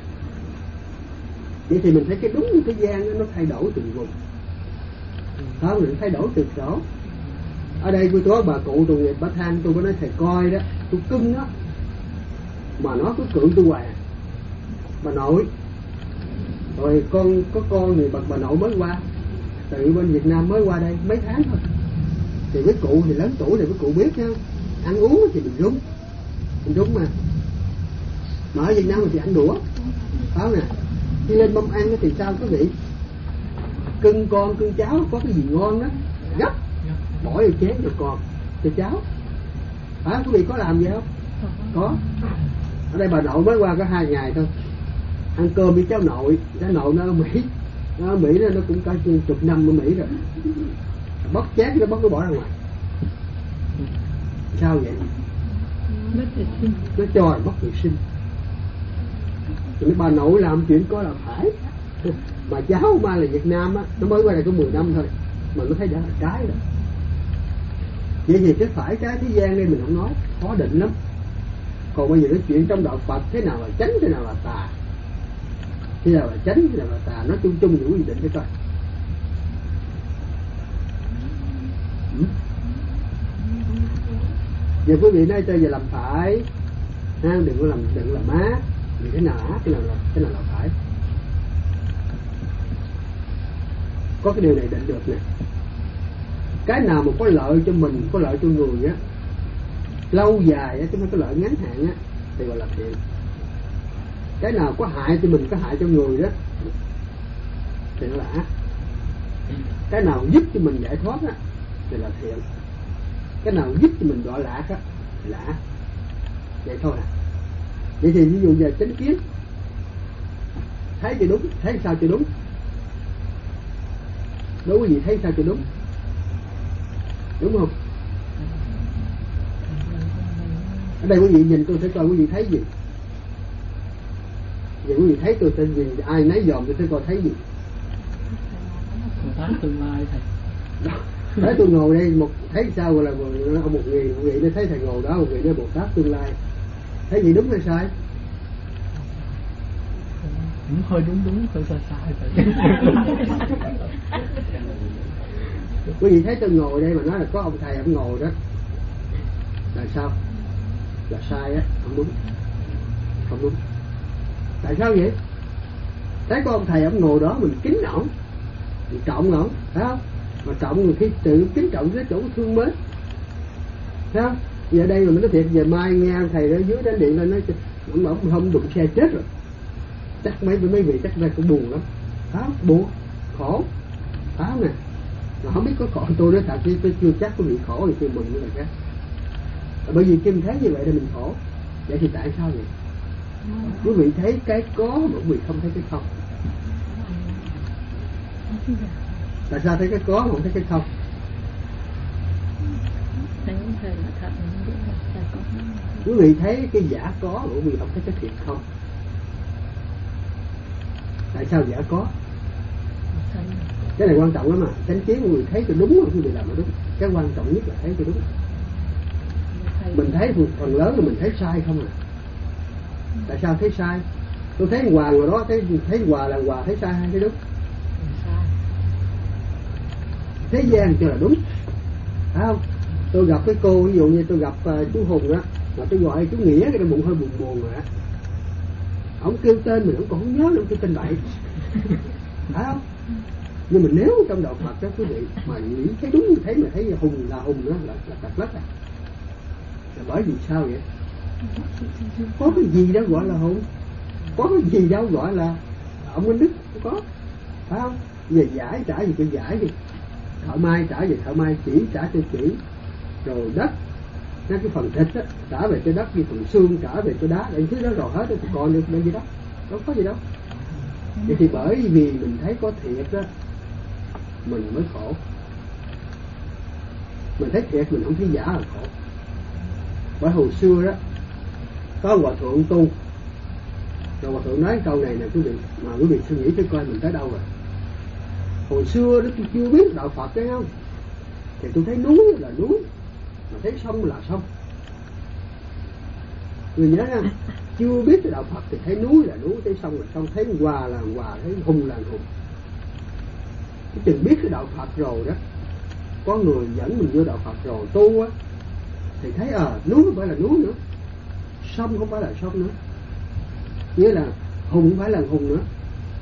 Vậy thì mình thấy cái đúng cái gian đó, nó thay đổi từng vùng, không? Mình thay đổi từ chỗ. Ở đây tôi có bà cụ tôi bà than tôi có nói thầy coi đó, tôi cưng đó mà nó cứ cự tôi hoài. bà nội, rồi con có con thì bà, bà nội mới qua từ bên Việt Nam mới qua đây mấy tháng thôi. Thì với cụ thì lớn tuổi thì với cụ biết chứ, ăn uống thì mình rúng, mình rúng mà. Mà ở Việt Nam thì ăn đũa, phải không nè? Khi lên mâm ăn thì sao quý vị? Cưng con cưng cháu có cái gì ngon đó gấp bỏ vô chén cho con cho cháu, phải không quý vị? Có làm vậy không? Có. Ở đây bà nội mới qua có hai ngày thôi, ăn cơm với cháu nội. Cháu nội nó ở Mỹ, nó ở Mỹ nó cũng có chục năm ở Mỹ rồi, bóc chén nó bóc nó bỏ ra ngoài. Sao vậy? Nó cho là mất vệ sinh. Rồi bà nội làm chuyện có là phải. Mà cháu ba là Việt Nam á, nó mới qua đây có mười năm thôi mà nó thấy đã là trái rồi. Vậy thì cái phải trái thế gian đây mình không nói, khó định lắm. Còn bây giờ nói chuyện trong đạo Phật, thế nào là chánh, thế nào là tà, thế nào là chánh, thế nào là tà, nói chung chung đủ quy định cho coi. Ừ. Giờ quý vị nói cho giờ làm phải, ha, đừng có làm đừng làm má, vì thế nào ác, thế nào là thế nào là phải. Có cái điều này định được nè. Cái nào mà có lợi cho mình, có lợi cho người á, lâu dài á, chứ không có lợi ngắn hạn á, thì gọi là thiện. Cái nào có hại cho mình, có hại cho người đó, thì nó là ác. Cái nào giúp cho mình giải thoát á, thì là thiện. Cái nào giúp cho mình đọa lạc á, thì là ác. Vậy thôi à. Vậy thì ví dụ giờ chánh kiến, thấy cho đúng, thấy sao cho đúng. Đối với gì thấy sao cho đúng, đúng không? Ở đây quý vị nhìn tôi sẽ coi quý vị thấy gì. Vậy quý vị thấy tôi sẽ nhìn ai nấy dòm tôi sẽ coi thấy gì. Thấy tương lai thầy. Thấy tôi ngồi đây một thấy sao gọi là một người một vị nó thấy thầy ngồi đó, một vị nó Bồ Tát tương lai. Thấy gì đúng hay sai? Cũng hơi đúng đúng, hơi sai sai vậy. Quý vị thấy tôi ngồi đây mà nói là có ông thầy ông ngồi đó là sao? Là sai á, không đúng. Không đúng. Tại sao vậy? Thấy có ông thầy ông ngồi đó mình kính ổng, mình trọng ổng, phải không? Mà trọng người khi tự kính trọng cái chỗ thương mến, phải không? Giờ đây mà mình nói thiệt, giờ mai nghe ông thầy đó dưới đánh điện lên nói ông ổng không đụng xe chết rồi, chắc mấy mấy vị chắc ra cũng buồn lắm, phải không? Buồn, khổ, phải không nè? Mà không biết có khổ, tôi nói thật chứ tôi chưa chắc có bị khổ thì tôi mừng như là khác. Bởi vì khi mình thấy như vậy thì mình khổ. Vậy thì tại sao vậy? Quý vị thấy cái có mà quý vị không thấy cái không. Tại sao thấy cái có mà không thấy cái không? Quý vị thấy cái giả có mà quý vị không thấy cái thiệt không. Tại sao giả có? Cái này quan trọng lắm mà. Chánh kiến quý vị thấy cho đúng mà quý vị làm nó đúng. Cái quan trọng nhất là thấy cho đúng. Mình thấy phần lớn là mình thấy sai không à. Tại sao thấy sai? Tôi thấy Hoàng rồi đó, thấy thấy Hòa là Hòa, thấy sai hay thấy đúng? Thế gian cho là đúng, phải không? Tôi gặp cái cô, ví dụ như tôi gặp uh, chú Hùng đó, mà tôi gọi chú Nghĩa, cái bụng hơi buồn buồn rồi á. Ông kêu tên mình, ông còn không nhớ nữa, ông kêu tên bậy, phải không? Nhưng mà nếu trong đạo Phật đó quý vị mà nghĩ thấy đúng như thế mà thấy Hùng là Hùng đó là là tật lất à. Là bởi vì sao vậy? Có cái gì đó gọi là Hùng, có cái gì đâu gọi là ông Minh Đức, không có, phải không? Về giải trả gì cho giải đi, thợ may trả về thợ may, chỉ trả cho chỉ, rồi đất cái cái phần thịt á trả về cho đất, cái phần xương trả về cho đá, những thứ đó rồi hết thì còn được đâu gì đó, đâu có gì đâu. Vậy thì bởi vì mình thấy có thiệt đó mình mới khổ, mình thấy thiệt mình không thấy giả là khổ. Bởi hồi xưa đó có hòa thượng tu, rồi hòa thượng nói câu này nè quý vị, mà quý vị suy nghĩ cho coi mình tới đâu rồi. Hồi xưa đó tôi chưa biết đạo Phật đấy không, thì tôi thấy núi là núi, mà thấy sông là sông. Người nhớ không? Chưa biết cái đạo Phật thì thấy núi là núi, thấy sông là sông, thấy Hòa là Hòa, thấy Hùng là Hùng. Cái chừng biết cái đạo Phật rồi đó, có người dẫn mình vô đạo Phật rồi tu á, thì thấy ờ à, núi không phải là núi nữa, sông không phải là sông nữa. Nghĩa là hùng không phải là hùng nữa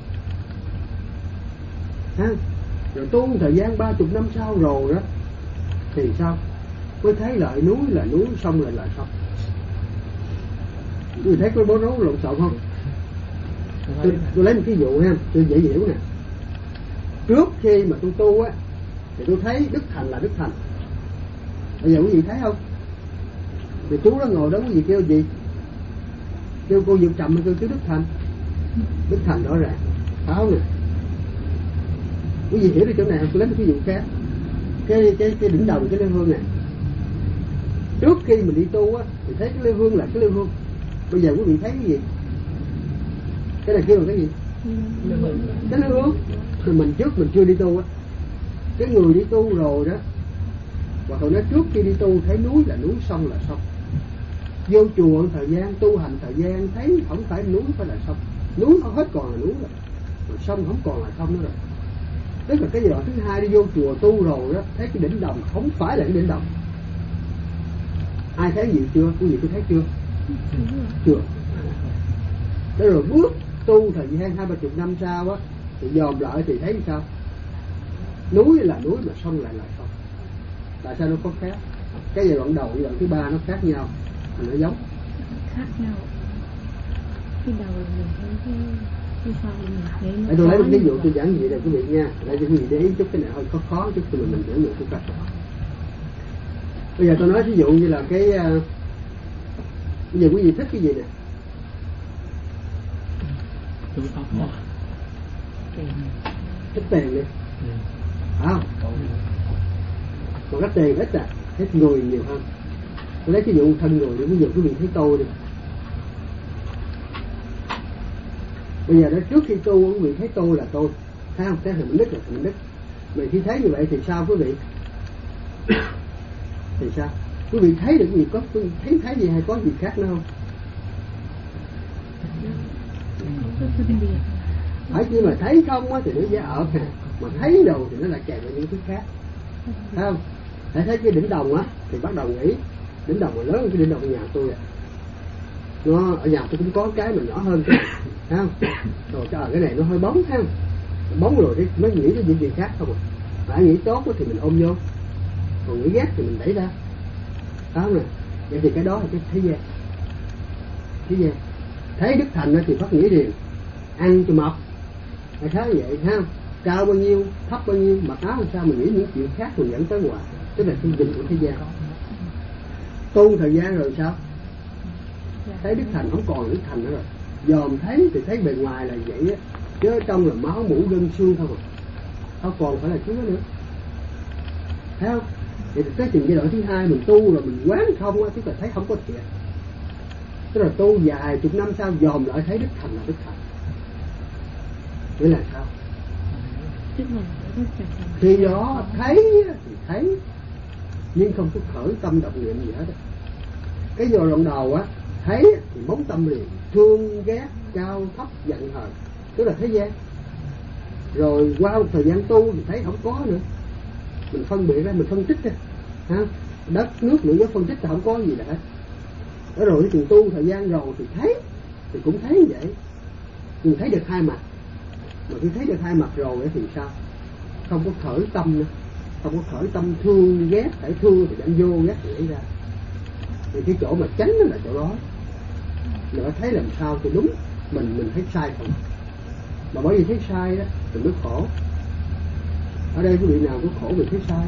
ha. Rồi tu thời gian ba chục năm sau rồi đó thì sao mới thấy lại núi là núi, sông lại là sông. Tôi thấy có bố rối lộn xộn không? Tôi, tôi lấy một ví dụ ha, tôi dễ hiểu nè. Trước khi mà tôi tu á thì tôi thấy Đức Thành là Đức Thành. Bây giờ quý vị thấy không? Thì chú đó ngồi đó quý vị kêu gì? Kêu cô Diệu Trầm hay kêu chú Đức Thành? Đức Thành rõ ràng, phải không nè? Quý vị hiểu được chỗ này không? Tôi lấy một ví dụ khác. Cái cái cái đỉnh đầu cái lư hương này. Trước khi mình đi tu á thì thấy cái lư hương là cái lư hương. Bây giờ quý vị thấy cái gì? Cái này kêu là cái gì? Cái lư hương. Thì mình trước mình chưa đi tu á, cái người đi tu rồi đó, và hồi nói trước khi đi tu thấy núi là núi, sông là sông. Vô chùa thời gian tu hành thời gian thấy không phải núi phải là sông, núi nó hết còn là núi rồi, mà sông không còn là sông nữa rồi. Tức là cái giai đoạn thứ hai đi vô chùa tu rồi đó, thấy cái đỉnh đồng không phải là cái đỉnh đồng. Ai thấy gì chưa? Quý vị có thấy chưa? Chưa. Thế rồi bước tu thời gian hai ba chục năm sau á thì dòm lại thì thấy sao? Núi là núi mà sông lại là sông. Tại sao nó có khác? Cái giai đoạn đầu giai đoạn thứ ba nó khác nhau, mà nó giống. Khác nhau. Cái đầu mình thấy cái cái sau mình thấy nó. Để tôi lấy một ví dụ tôi giảng gì đây quý vị nha. Để cho quý vị để ý chút, cái này hơi khó khó chút thì mình hiểu được chút cách. Bây giờ tôi nói ví dụ như là cái uh, bây giờ quý vị thích cái gì nè? Tôi có Thích tiền đi. Phải không? Mà cái tiền ít à, thích người nhiều hơn. Tôi lấy cái dụ thân người đi, ví dụ quý vị thấy tôi đi. Bây giờ đó trước khi tu quý vị thấy tôi là tôi, thấy không? Cái hình đức là hình đức. Mà khi thấy như vậy thì sao quý vị? Thì sao? Quý vị thấy được gì, có thấy thấy gì hay có gì khác nữa không? Phải chỉ mà thấy không á thì nó dễ ở nè, mà thấy đâu thì nó lại chạy vào những thứ khác, thấy không? Hãy thấy cái đỉnh đồng á thì bắt đầu nghĩ đỉnh đồng mà lớn hơn cái đỉnh đồng ở nhà tôi à. Nó ở nhà tôi cũng có cái mà nhỏ hơn cái này, thấy không? Rồi cho cái này nó hơi bóng, thấy không? Bóng rồi thì mới nghĩ đến những gì khác không à. Phải nghĩ tốt thì mình ôm vô, còn nghĩ ghét thì mình đẩy ra, đó nè. Vậy thì cái đó là cái thế gian. Thế gian thấy Đức Thành thì phát nghĩ liền ăn cho mập, hay khác vậy, thấy không? Cao bao nhiêu, thấp bao nhiêu, mặc áo làm sao mình nghĩ những chuyện khác mình dẫn tới ngoài, tức là chương trình của thế gian. Tu thời gian rồi sao? Thấy Đức Thành không còn Đức Thành nữa rồi, dòm thấy thì thấy bề ngoài là vậy á, chứ ở trong là máu mũ gân xương thôi mà, không còn phải là Chúa nữa, thấy không? Thì tới chừng giai đoạn thứ hai mình tu rồi mình quán không á, tức là thấy không có thiệt, tức là tu dài chục năm sau dòm lại thấy Đức Thành là Đức Thành. Nghĩa là sao? Khi đó thấy thì thấy, nhưng không có khởi tâm động niệm gì hết. Cái giai đoạn đầu á thấy thì bóng tâm liền, thương ghét, cao thấp, giận hờn, tức là thế gian. Rồi qua một thời gian tu thì thấy không có nữa, mình phân biệt ra, mình phân tích ra, ha? Đất nước nữa, phân tích thì không có gì hết. Đó rồi cái trường tu thời gian rồi thì thấy, thì cũng thấy như vậy, nhưng thấy được hai mặt. Mà khi thấy được hai mặt rồi thì sao? Không có khởi tâm nữa, không có khởi tâm thương ghét, phải thương thì đem vô ghét thì lấy ra. Thì cái chỗ mà tránh nó là chỗ đó. Nữa thấy làm sao thì đúng, mình mình thấy sai không. Mà bởi vì thấy sai đó thì mới khổ. Ở đây quý vị nào có khổ vì thấy sai?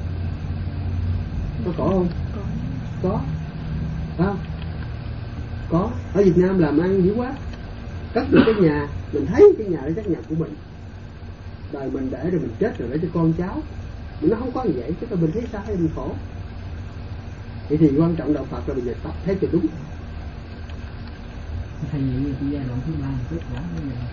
Có khổ không? Có. Có. Có. Ở Việt Nam làm ăn dữ quá, cất được cái nhà, mình thấy cái nhà đó chắc nhà của mình, đời mình để rồi mình chết rồi để cho con cháu, nó không có như vậy, tức là mình thấy sai mình khổ. Vậy thì quan trọng đạo Phật là bây giờ tập thấy cho đúng. Thầy nghĩ cái giai đoạn thứ ba kết quả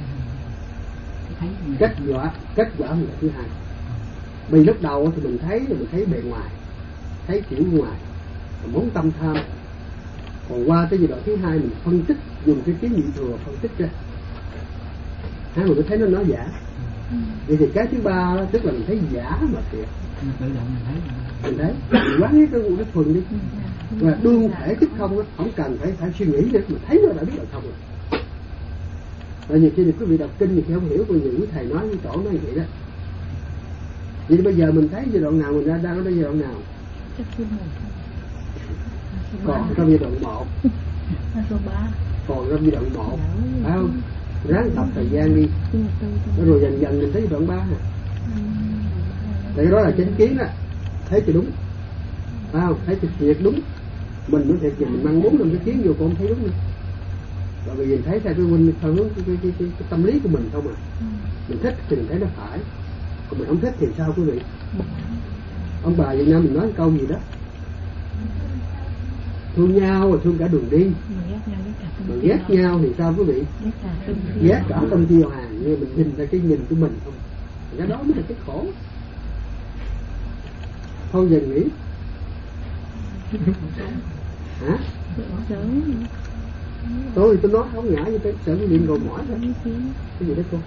kết quả kết quả là thứ hai. Vì lúc đầu thì mình thấy là mình thấy bề ngoài, thấy kiểu ngoài, muốn tâm tham. Còn qua tới giai đoạn thứ hai mình phân tích, dùng cái kiến nhị thừa phân tích ra, hai người thấy nó nói giả. Ừ. Vậy thì cái thứ ba đó, tức là mình thấy giả mà thiệt. Tự động mình thấy. Mình thấy, mình quán cái cái thuần đi. Và đương thể tức không đó, không cần phải phải suy nghĩ nữa, mình thấy nó đã biết là không rồi. Rồi nhiều khi thì quý vị đọc kinh thì không hiểu, còn nhiều quý thầy nói như tổ nói như vậy đó. Vậy bây giờ mình thấy giai đoạn nào mình ra đang ở đây giai đoạn nào? Chắc số một. Còn trong giai đoạn một. Số ba. Còn trong giai đoạn một, phải không? Ráng tập thời gian đi. Rồi dần dần mình thấy giai đoạn ba nè. Tại đó là chánh kiến đó, thấy cho đúng, phải không? Thấy cho thiệt đúng. Mình muốn thiệt gì mình mang muốn trong cái kiến vô cũng không thấy đúng nữa. Và vì mình thấy theo cái huynh theo hướng cái, cái, cái, cái, cái tâm lý của mình không à. Mình thích thì mình thấy nó phải, còn mình không thích thì sao quý vị? Ông bà Việt Nam mình nói câu gì đó, thương nhau rồi thương cả đường đi, mà ghét nhau thì sao quý vị? Ghét cả tâm tiêu hàng, như mình nhìn ra cái nhìn của mình không, cái đó mới là cái khổ. Thôi giờ nghĩ hả? Tôi thì tôi nói không ngã như cái sợ cái điện cầu mỏi thôi. Cái gì đó cô?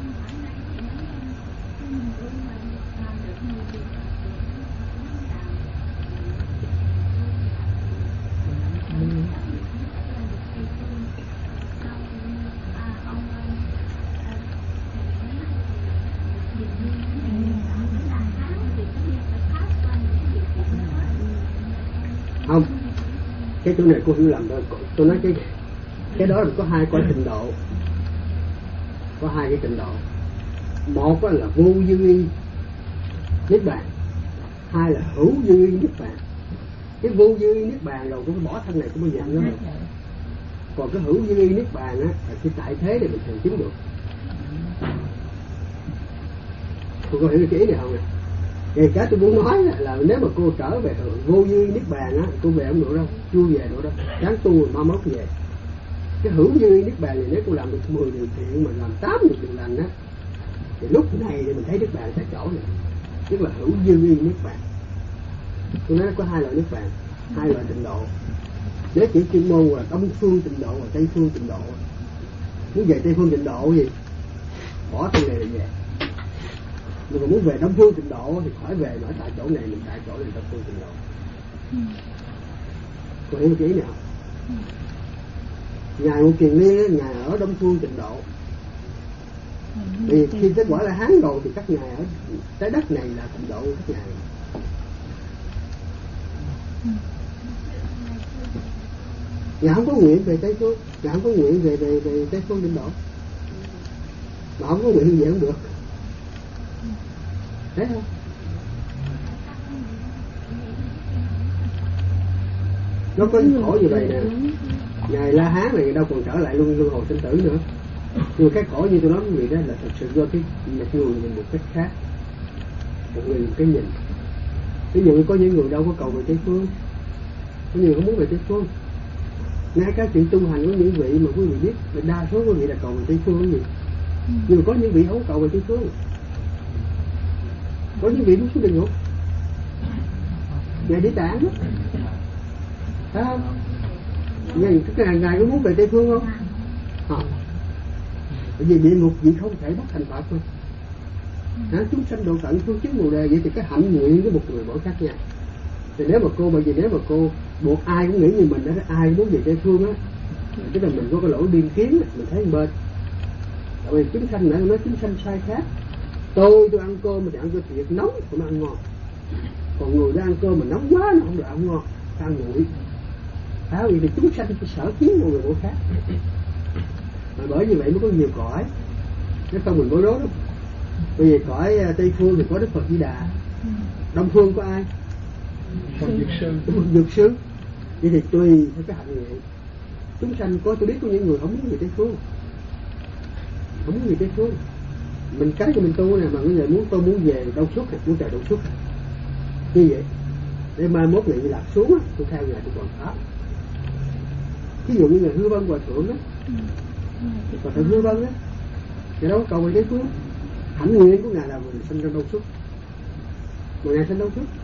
Không, cái chỗ này cô hiểu lầm rồi. Tôi nói cái cái đó là có hai cái trình độ, có hai cái trình độ. Một là vô dư y niết bàn, hai là hữu dư y niết bàn. Cái vô dư y niết bàn rồi cũng bỏ thân này cũng bao giờ nữa rồi. Còn cái hữu dư y niết bàn á là cái tại thế để mình thành chứng được. Cô có hiểu cái ý này không nè? Vậy cái tôi muốn nói là nếu mà cô trở về vô dư niết bàn á, cô về không được đâu, chưa về nữa đâu, đáng tu mà mốt về. Cái hữu dư niết bàn này nếu cô làm được mười điều thiện mà làm tám điều thiện lành á, thì lúc này thì mình thấy niết bàn tại chỗ này, tức là hữu dư niết bàn. Tôi nói có hai loại niết bàn, hai loại trình độ. Nếu chỉ chuyên môn là đông phương trình độ và tây phương trình độ, muốn về tây phương trình độ gì bỏ thân này là về. Nhưng mà muốn về đông phương trình độ thì khỏi về ở tại chỗ này, mình tại chỗ này đông phương trình độ. Cô hiểu cái ý nào? Ngài Ngũ Kiền Liên ngài ở đông phương trình độ. Vì khi kết quả là Hán rồi thì các ngài ở trái đất này là trình độ của các ngài. Ngài không có nguyện về tây phương, ngài không có nguyện về về về tây phương trình độ, mà không có nguyện về không được. Thấy không? Nó có khổ như vậy nè. Ngài La Hán này đâu còn trở lại luân luân hồi sinh tử nữa. Nhưng cái khổ như tôi nói với quý vị đó là thật sự do cái một người nhìn một cách khác, một người một cái nhìn. Ví dụ có những người đâu có cầu về tây phương, có nhiều không muốn về tây phương. Ngay cả chuyện tu hành của những vị mà quý vị biết là đa số quý vị là cầu về tây phương cái gì, nhưng mà có những vị không cầu về tây phương. Có những vị muốn xuống địa ngục, ngài đi tản đó, phải không? Ngài, ngài, ngài có muốn về tây phương không? Không. Bởi vì địa ngục vị không thể bắt thành Phật thôi. Hả? Chúng sanh độ tận phương chứng bồ đề, vậy thì cái hạnh nguyện của một người mỗi khác nhau. Thì nếu mà cô, bởi vì nếu mà cô buộc ai cũng nghĩ như mình đó, ai cũng muốn về tây phương á, tức là mình có cái lỗi biên kiến, mình thấy bên. Tại vì chúng sanh nãy nói chúng sanh sai khác. Tôi tôi ăn cơm mà tôi ăn cơm thiệt nóng thì nó ăn ngon, còn người đã ăn cơm mà nóng quá nó không được ăn ngon, ăn nguội. Đó vì chúng sanh cái sở kiến của người mỗi khác. Mà bởi như vậy mới có nhiều cõi, nếu không mình bối rối lắm. Bởi vì cõi tây phương thì có Đức Phật Di Đà, đông phương có ai? Phật Dược Sư. Dược Sư. Vậy thì tùy theo cái hạnh nguyện. Chúng sanh có, tôi biết có những người không muốn về tây phương, không muốn về tây phương. Mình cái cho mình tu này mà bây giờ muốn tôi muốn về đâu suốt hay muốn trời đâu suốt như vậy để mai mốt ngày lạc xuống á, tôi theo ngài tôi còn pháp. Ví dụ như là Hư Vân Hòa Thượng đó, Hòa Thượng Hư Vân á, ngài đâu có cầu về tây phương, hạnh nguyện của ngài là mình sinh ra đâu suốt, mà ngài sinh đâu suốt.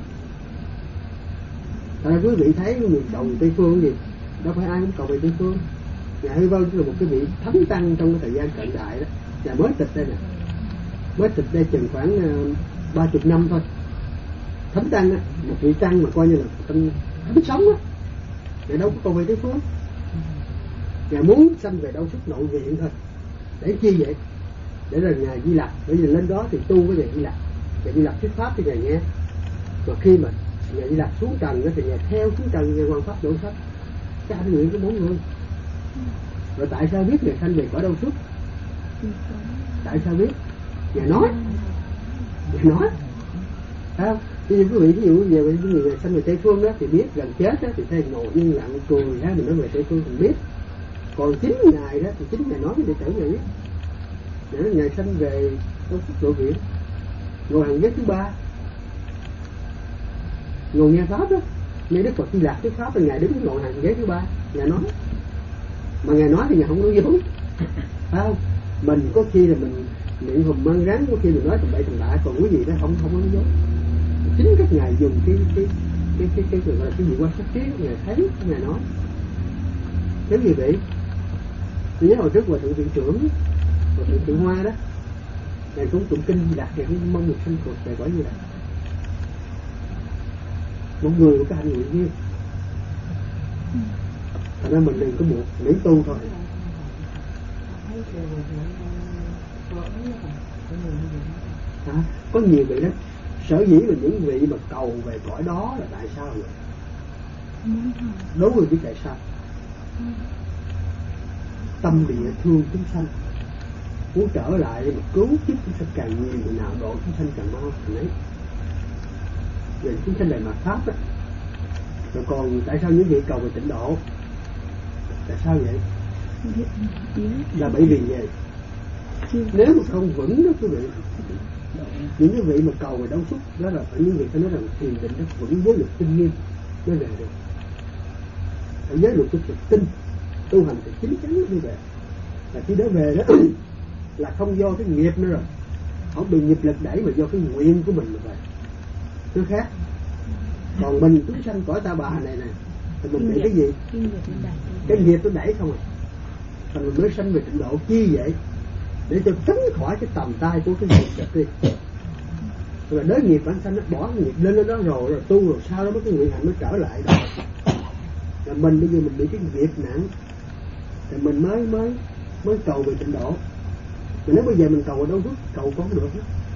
Tại quý vị thấy người cầu về tây phương gì, đâu phải ai cũng cầu về tây phương. Ngài Hư Vân là một cái vị thánh tăng trong cái thời gian cận đại đó, và mới tịch đây nè, mới tịch đây chừng khoảng ba chục năm thôi. Thánh tăng á, một vị tăng mà coi như là tăng thánh sống á, ngài đâu có cầu về tây phương, ngài muốn sanh về đâu xuất nội viện thôi. Để chi vậy? Để rồi Ngài Di Lặc, bởi vì lên đó thì tu với Ngài Di Lặc, Ngài Di Lặc thuyết pháp thì Ngài nghe. Mà khi mà Ngài Di Lặc xuống trần thì Ngài theo xuống trần, Ngài quan pháp độ sách cái ảnh nguyện của bốn người. Rồi tại sao biết Ngài sanh về cõi đâu xuất? Tại sao biết? Ngài nói, Ngài nói, phải không? Ví dụ quý vị ví dụ về những người sanh về Tây Phương đó thì biết, gần chết đó thì thấy ngồi yên lặng cười đó, mình nói về Tây Phương thì biết. Còn chính Ngài đó thì chính Ngài nói với đệ tử Ngài biết. Để nói Ngài sanh về đâu xuất độ viện, ngồi hàng ghế thứ ba, ngồi nghe pháp đó, nghe Đức Phật Di Lặc thuyết pháp, Ngài đứng ngồi hàng ghế thứ ba, Ngài nói. Mà Ngài nói thì Ngài không nói dối, phải không? Mình có khi là mình miệng hùm mang rắn, có khi mình nói tầm bậy tầm bạ, còn quý vị đó không không có nói dối. Chính các Ngài dùng cái cái cái cái cái, cái gọi là cái gì quan sát trí, Ngài thấy, Ngài nói. Giống như vậy. Tôi nhớ hồi trước Hòa Thượng Viện Trưởng, Hòa Thượng Tự Hoa đó, Ngài cũng tụng kinh Di Lặc, Ngài cũng mong được sinh cuộc về cõi Di Lặc. Một người có cái hạnh nguyện nhiêu. Thành ra mình đừng có một miễn tu thôi. À, có nhiều vị đó, sở dĩ là những vị mà cầu về cõi đó là tại sao vậy? Đố người biết tại sao? Tâm địa thương chúng sanh, muốn trở lại để mà cứu giúp chúng sanh càng nhiều, người nào độ chúng sanh càng mau thì đấy. Về chúng sanh này mà pháp á. Rồi còn tại sao những vị cầu về tịnh độ? Tại sao vậy? Là bởi vì vậy. Nếu mà không vững đó quý vị, những cái vị mà cầu về đâu xuất đó là phải những vị phải nói rằng thiền định nó vững với luật tinh nghiêm mới về được. Ở giới luật của tinh tu hành thì chính chắn mới về. Là khi đó về đó là không do cái nghiệp nữa rồi, không bị nghiệp lực đẩy mà do cái nguyện của mình mà về. Thứ khác. Còn mình chúng sanh cõi ta bà này này thì mình bị cái gì? Cái nghiệp nó đẩy không à. Thành mình mới sanh về tịnh độ chi vậy? Để cho tránh khỏi cái tầm tay của cái nghiệp lực đi. Rồi đới nghiệp bản sanh nó bỏ cái nghiệp lên đó rồi, rồi tu rồi sau đó mới cái nguyện hạnh mới trở lại đó. Là mình bây giờ mình bị cái nghiệp nặng thì mình mới mới mới cầu về tịnh độ. Mà nếu bây giờ mình cầu ở đâu xuất, cầu có không được hết.